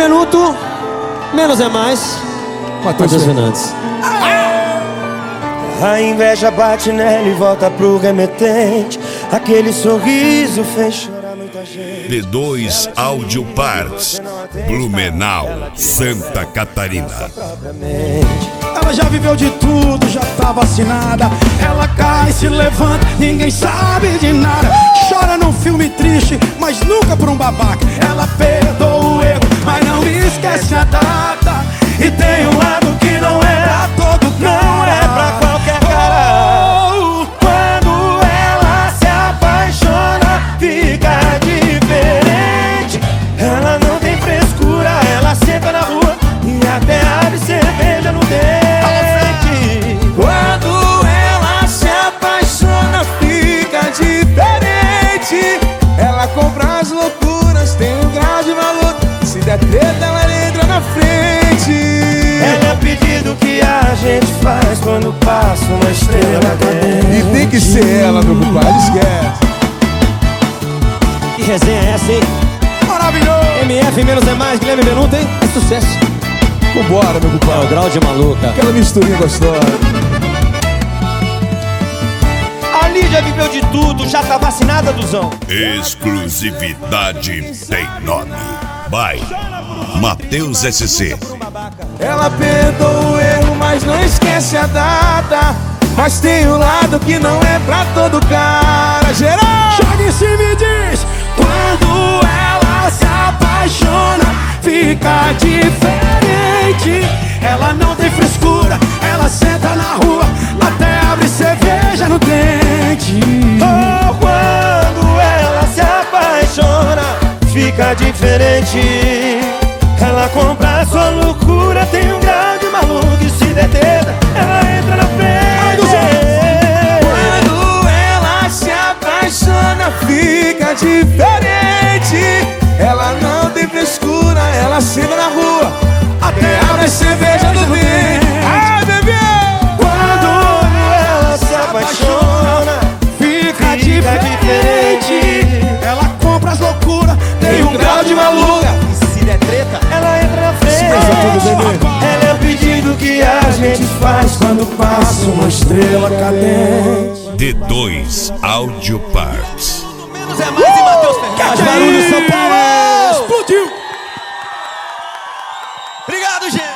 Benuto, menos é mais. Matheus Fernandes. A inveja bate nela e volta pro remetente. Aquele sorriso fez chorar muita gente. D2 Audio Parts, Blumenau, Santa Catarina. Ela já viveu de tudo, já tá vacinada. Ela cai, se levanta, ninguém sabe de nada. Chora num filme triste, mas nunca por um babaca. Ela perdoa o erro, mas não esquece a data. E tem um lado que não é pra todo cara, Não é pra qualquer cara. Quando ela se apaixona, fica diferente. Ela não tem frescura, ela senta na rua e até abre cerveja no dente. Quando ela se apaixona, fica diferente. Ela compra as loucuras, tem um grau de valor. Se der treta, ela entra na frente. É o pedido que a gente faz quando passa uma estrela cadente. E tem que ser ela, meu compadre, esquece. Que resenha é essa, hein? Maravilhoso! MF menos é mais, Guilherme Benuto, hein? É sucesso. Vambora, meu É o compadre. grau de maluca. Aquela misturinha gostosa. A Lídia viveu de tudo, já tá vacinada, Duzão. Exclusividade tem nome. By Matheus SC. Ela perdoa o erro, mas não esquece a data. Mas tem um lado que não é pra todo cara. Geral! Joga em cima e diz: quando ela se apaixona, fica diferente. Ela não tem frescura, ela senta na rua, até abre cerveja no dente. Oh, quando ela se apaixona, fica diferente. Ela compra a sua loucura, tem um grau de maluco. E se der treta, ela entra na frente. Quando ela se apaixona, fica diferente. Ela não tem frescura, ela senta na rua, até abre cerveja no dente. Ai, bebê! Quando ela se apaixona, Fica diferente. Ela compra as loucuras, tem um grau de maluca. e se der treta, ela entra na frente. tudo, Ela é o pedido que a gente faz quando passa uma estrela cadente. D2 Audio Parts. Menos é mais e Matheus Fernandes. Faz barulho, São Paulo! Explodiu! Obrigado, gente!